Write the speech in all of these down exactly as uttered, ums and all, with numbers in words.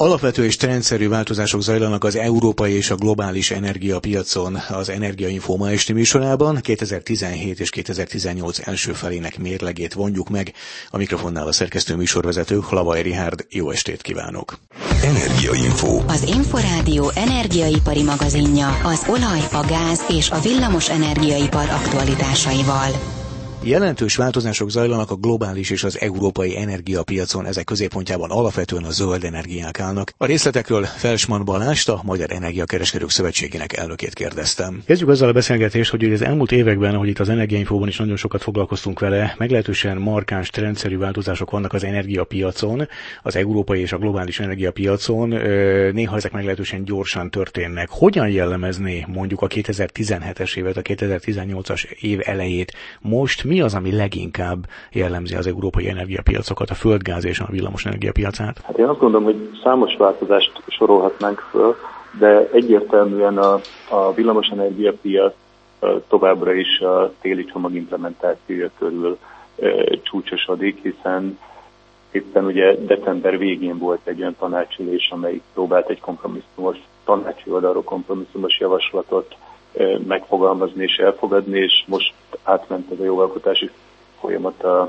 Alapvető és trendszerű változások zajlanak az európai és a globális energiapiacon. Az Energiainfo ma esti műsorában kétezer-tizenhét és kétezer-tizennyolc első felének mérlegét vonjuk meg. A mikrofonnál a szerkesztő műsorvezető Hlavaj Richárd. Jó estét kívánok! Energiainfo. Az Inforádió energiaipari magazinja az olaj, a gáz és a villamos energiaipar aktualitásaival. Jelentős változások zajlanak a globális és az európai energiapiacon, ezek középpontjában alapvetően a zöld energiák állnak. A részletekről Felsman Balást, a Magyar Energiakereskedők Szövetségének elnökét kérdeztem. Kezdjük azzal a beszélgetést, hogy az elmúlt években, ahogy itt az Energiainfóban is nagyon sokat foglalkoztunk vele, meglehetősen markáns, trendszerű változások vannak az energiapiacon, az európai és a globális energiapiacon. Néha ezek meglehetősen gyorsan történnek. Hogyan jellemezné mondjuk a kétezer-tizenhetes évet, a kétezer-tizennyolcas év elejét? Most mi az, ami leginkább jellemzi az európai energiapiacokat, a földgáz és a villamos energiapiacát? Hát én azt gondolom, hogy számos változást sorolhatnánk föl, de egyértelműen a, a villamos energiapiac továbbra is a téli csomag implementációja körül e, csúcsosodik, hiszen éppen ugye december végén volt egy olyan tanácsülés, amelyik próbált egy kompromisszumos, tanácsi oldalról kompromisszumos javaslatot megfogalmazni és elfogadni, és most átment ez a jogalkotási folyamat a,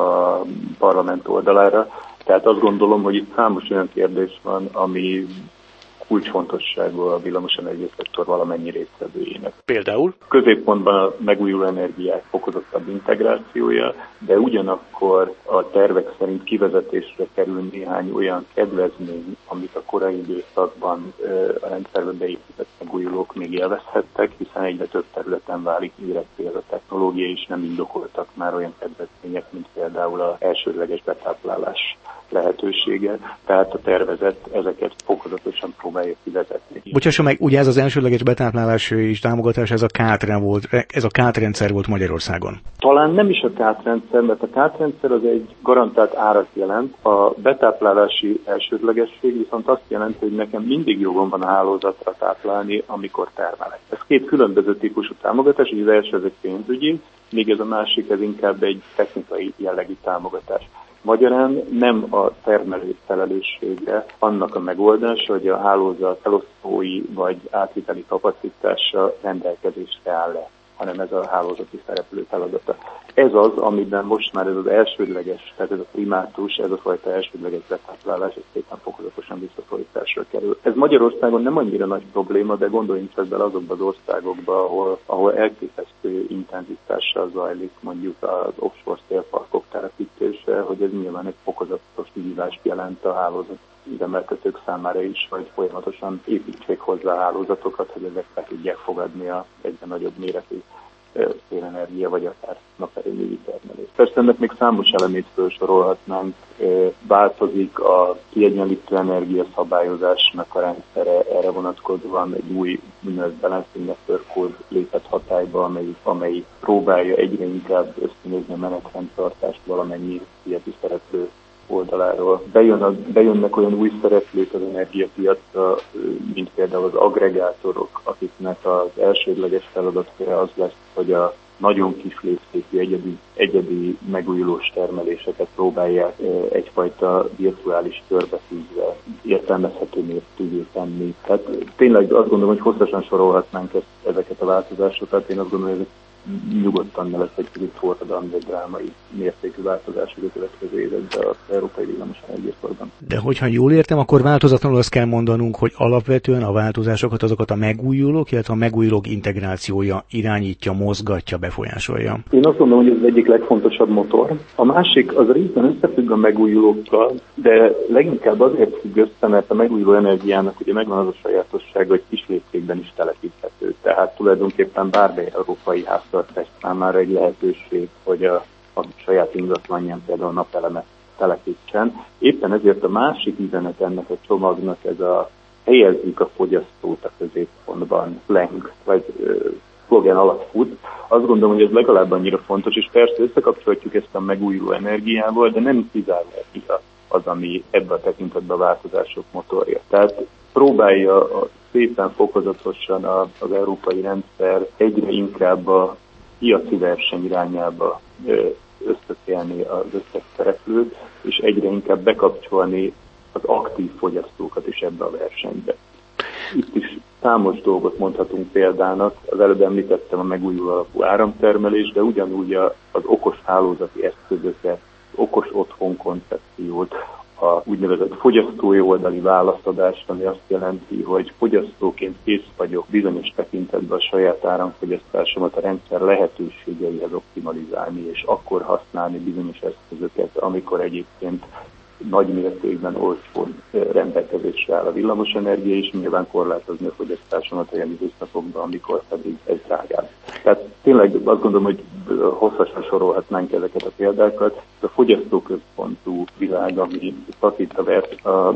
a parlament oldalára. Tehát azt gondolom, hogy itt számos olyan kérdés van, ami kulcsfontosságú a villamosenergia szektor valamennyi résztvevőjének. Például? Középpontban a megújuló energiák fokozottabb integrációja, de ugyanakkor a tervek szerint kivezetésre kerül néhány olyan kedvezmény, amit a korai időszakban a rendszerbe beépített megújulók még élvezhettek, hiszen egyre több területen válik éretté ez a technológia, és nem indokoltak már olyan kedvezmények, mint például az elsődleges betáplálás lehetősége, tehát a tervezet ezeket fokozatosan próbálja kivezetni. Bocsásson meg, ugye ez az elsődleges betáplálás és támogatás, ez a kátren volt, ez a kátrendszer volt Magyarországon. Talán nem is a kátrendszer, mert a kátrendszer az egy garantált árat jelent, a betáplálási elsődlegesség viszont azt jelenti, hogy nekem mindig jogom van a hálózatra táplálni, amikor termelek. Ez két különböző típusú támogatás, az első az egy pénzügyi, míg ez a másik, ez inkább egy technikai jellegű támogatás. Magyarán nem a termelő felelőssége annak a megoldása, hogy a hálózat elosztói vagy átviteli kapacitása rendelkezésre áll-e, hanem ez a hálózati szereplő feladata. Ez az, amiben most már ez az elsődleges, tehát ez a primátus, ez a fajta elsődleges betáplálás, ez szépen fokozatosan visszaszorításra kerül. Ez Magyarországon nem annyira nagy probléma, de gondoljunk csak bele azokba az országokba, ahol, ahol elképesztő intenzitással zajlik mondjuk az offshore szélparkok telepítése, hogy ez nyilván egy fokozatos kihívást jelent a hálózat üzemeltetők számára is, hogy folyamatosan építsék hozzá a hálózatokat, hogy ezek be tudják fogadni a egyre nagyobb méretű szélenergia, vagy akár naperőművi termelés. Persze ennek még számos elemét felsorolhatnánk. Változik a kiegyenlítő energiaszabályozásnak a rendszere, erre vonatkozóan egy új úgynevezett Balancing Network Code lépett hatályba, amely, amely próbálja egyre inkább ösztönözni a menetrendtartást valamennyi piaci szereplő oldaláról. Bejön a, bejönnek olyan új szereplők az energiapiacra, mint például az agregátorok, akiknek az elsődleges feladatköre az lesz, hogy a nagyon kis léptékű egyedi, egyedi megújulós termeléseket próbálják egyfajta virtuális körbe fűzve értelmezhető mértékű tenni. Tehát tényleg azt gondolom, hogy hosszasan sorolhatnánk ezt, ezeket a változásokat. Én azt gondolom, hogy ezek nyugodtan ne lesz egy kicsit forradalmi vagy drámai mértékű változás a következő években az európai villamos energiaforban. De hogyha jól értem, akkor változatlanul azt kell mondanunk, hogy alapvetően a változásokat azokat a megújulók, illetve a megújulók integrációja irányítja, mozgatja, befolyásolja. Én azt gondolom, hogy ez az egyik legfontosabb motor. A másik az részben összefügg a megújulókkal, de leginkább azért függ össze, mert a megújuló energiának ugye megvan az a sajátossága, hogy kis léptékben is telepíthető. Tehát tulajdonképpen bármely európai háztartás számára egy lehetőség, hogy a, a saját ingatlanján például napelemet telepítsen. Éppen ezért a másik üzenet ennek a csomagnak ez a helyezzük a fogyasztót a középpontban, leng, vagy szlogen alatt fut. Azt gondolom, hogy ez legalább annyira fontos, és persze összekapcsolhatjuk ezt a megújuló energiával, de nem kizárólag az, ami ebben a tekintetben a változások motorja. Tehát próbálja szépen fokozatosan az európai rendszer egyre inkább a piaci verseny irányába összeszélni az összes szereplőt, és egyre inkább bekapcsolni az aktív fogyasztókat is ebbe a versenybe. Itt is számos dolgot mondhatunk példának, az előbb említettem a megújuló alapú áramtermelés, de ugyanúgy az okos hálózati eszközöket, okos otthon koncepciót, a úgynevezett fogyasztói oldali válaszadást, ami azt jelenti, hogy fogyasztóként kész vagyok bizonyos tekintetben a saját áramfogyasztásomat a rendszer lehetőségeihez optimalizálni, és akkor használni bizonyos eszközöket, amikor egyébként nagy mértékben olcsón rendelkezésre áll a villamosenergia, és nyilván korlátozni a fogyasztásomat olyan időszakokban, amikor pedig ez drágább. Tehát tényleg azt gondolom, hogy hosszasan sorolhatnánk ezeket a példákat. A fogyasztóközpontú világ, ami itt a, vert, a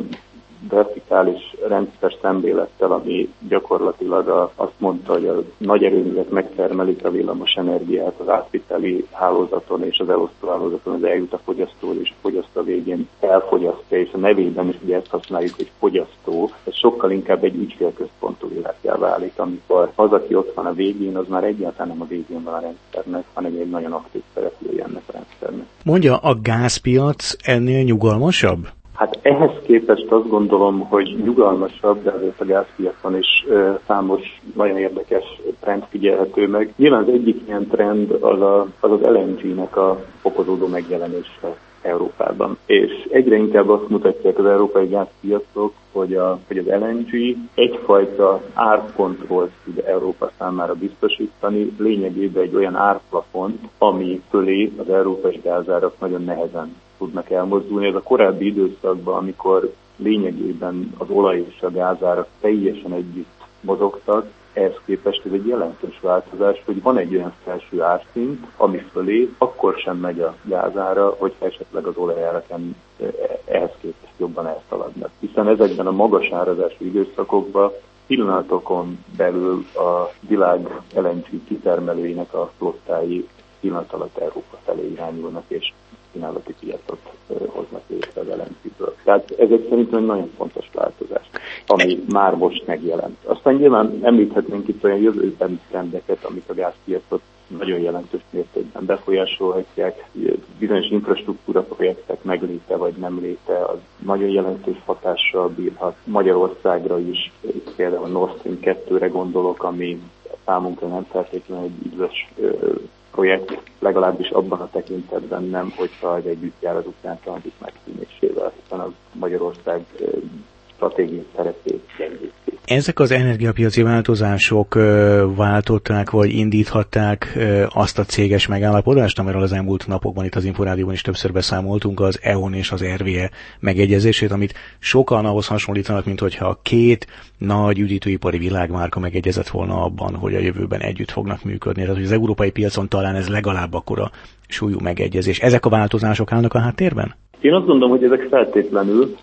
vertikális rendszer szemlélettel, ami gyakorlatilag a, azt mondta, hogy a nagy erőművek megtermelik a villamos energiát az átviteli hálózaton és az elosztó hálózaton, az eljut a fogyasztóhoz, és a fogyasztó végén elfogyasztja, és a nevében is ugye ezt használjuk, hogy fogyasztó, ez sokkal inkább egy ügyfélközpontú világgá válik, amikor az, aki ott van a végén, az már egyáltalán nem a végén van a rendszernek, hanem egy nagyon aktív szereplője ennek a rendszernek. Mondja, a gázpiac ennél nyugalmasabb? Hát ehhez képest azt gondolom, hogy nyugalmasabb, de azért a gázpiacon is ö, számos nagyon érdekes trend figyelhető meg. Nyilván az egyik ilyen trend az a, az, az el en gé-nek a fokozódó megjelenése Európában. És egyre inkább azt mutatják az európai gázpiacok, hogy, a, hogy az el en gé egyfajta árkontrollt tud Európa számára biztosítani, lényegében egy olyan árplafont, ami fölé az európai gázárak nagyon nehezen tudnak elmozdulni. Ez a korábbi időszakban, amikor lényegében az olaj és a gázárak teljesen együtt mozogtak, ehhez képest ez egy jelentős változás, hogy van egy olyan felső árszint, ami fölé akkor sem megy a gázára, hogyha esetleg az olajárak ehhez képest jobban elszaladnak. Hiszen ezekben a magas árazású időszakokban pillanatokon belül a világ el en gé kitermelőinek a flottái pillanat alatt Európa felé irányulnak, és kínálati piacot hoznak létre az el en gé-ből. Tehát ez egy szerintem egy nagyon fontos változás, ami már most megjelent. Aztán nyilván említhetnénk itt olyan jövőbeni trendeket, amik a gázpiacot nagyon jelentős mértékben befolyásolhatják. Bizonyos infrastruktúra projektek megléte vagy nem léte, az nagyon jelentős hatással bírhat Magyarországra is, például a Nord Stream kettőre gondolok, ami számunkra nem feltétlenül egy üdvös projekt, legalábbis abban a tekintetben nem, hogyha együtt jár az ukrán tranzit megszűnésével, hiszen az Magyarország stratégiai szerepét gyengíti. Ezek az energiapiaci változások váltották, vagy indíthatták azt a céges megállapodást, amiről az elmúlt napokban itt az Inforádióban is többször beszámoltunk, az é o en és az er vé e megegyezését, amit sokan ahhoz hasonlítanak, mint hogyha a két nagy üdítőipari világmárka megegyezett volna abban, hogy a jövőben együtt fognak működni. Tehát, hogy az európai piacon talán ez legalább akkora súlyú megegyezés. Ezek a változások állnak a háttérben? Én azt gondolom, hogy ezek feltétlenül,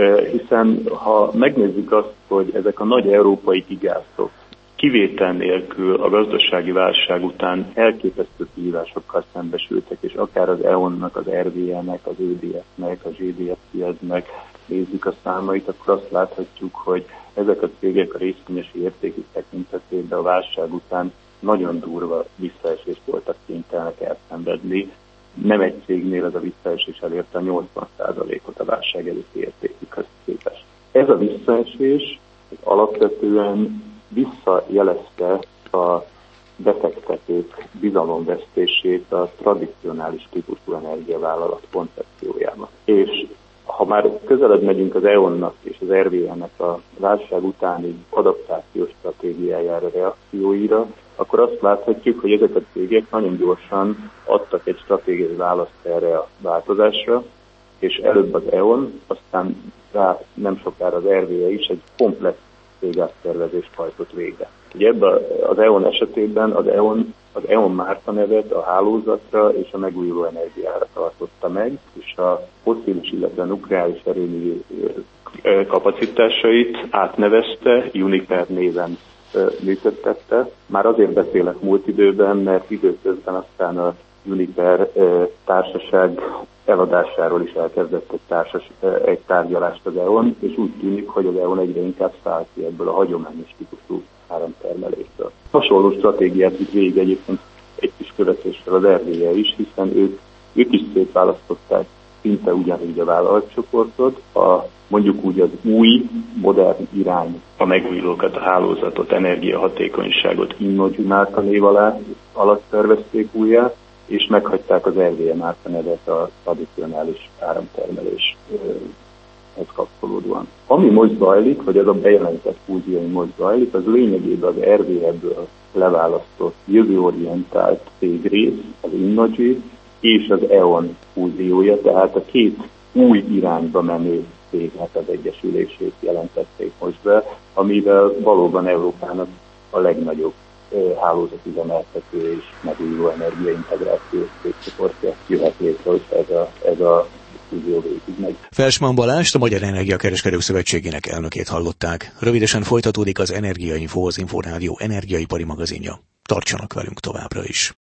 hiszen ha megnézzük azt, hogy ezek a nagy európai gigászok kivétel nélkül a gazdasági válság után elképesztő kihívásokkal szembesültek, és akár az é o en-nak, az er vé e-nek, az ö dé ef-nek, az gé dé ef-nek nézzük a számait, akkor azt láthatjuk, hogy ezek a cégek a részvényesi értékük tekintetében a válság után nagyon durva visszaesést voltak kénytelenek elszenvedni. Nem egy cégnél ez a visszaesés elérte a nyolcvan százalékot a válság előtti értékükhez képest. Ez a visszaesés alapvetően visszajelezte a befektetők bizalomvesztését a tradicionális típusú energiavállalat koncepciójában. És ha már közelebb megyünk az é o en-nak és az er vé e-nek a válság utáni adaptációs stratégiájára, reakcióira, akkor azt láthatjuk, hogy ezek a cégek nagyon gyorsan adtak egy stratégiai választ erre a változásra, és előbb az é o en, aztán rá nem sokára az er vé e is egy komplex cégátszervezést hajtott végre. Ugye ebben az é o en esetében az é o en az é o en márkanevet a hálózatra és a megújuló energiára tartotta meg, és a fosszilis, illetve nukleáris erőmű kapacitásait átnevezte, Uniper néven működtette. Már azért beszélek múlt időben, mert időközben aztán a Uniper társaság eladásáról is elkezdett egy, társas, egy tárgyalást az é o en, és úgy tűnik, hogy az é o en egyre inkább száll ki ebből a hagyományos típusú áramtermelésből. Hasonló stratégiát vitt végig egyébként egy kis követéssel az er vé e is, hiszen ők, ők is szétválasztották szinte ugyanígy a vállalatcsoportot, a mondjuk úgy az új, modern irány, a megújulókat, a hálózatot, energiahatékonyságot Innogy márkanév alá alatt szervezték újjá, és meghagyták az er vé e márkanevet a tradicionális áramtermeléshez kapcsolódóan. Ami most zajlik, vagy az a bejelentett fúzió, ami most zajlik, az lényegében az er vé e-ből leválasztott jövőorientált cégrész, az Innogy és az é o en fúziója, tehát a két új irányba menő cégnek az egyesülését jelentették most be, amivel valóban Európának a legnagyobb hálózatüzemeltető és megújuló energiaintegrációs cégcsoportja jöhet létre, hogy ez a, ez a fúzió végig megy. Felsman Balást, a Magyar Energiakereskedők Szövetségének elnökét hallották. Rövidesen folytatódik az Energiainfo, az Inforádió energiaipari magazinja. Tartsanak velünk továbbra is!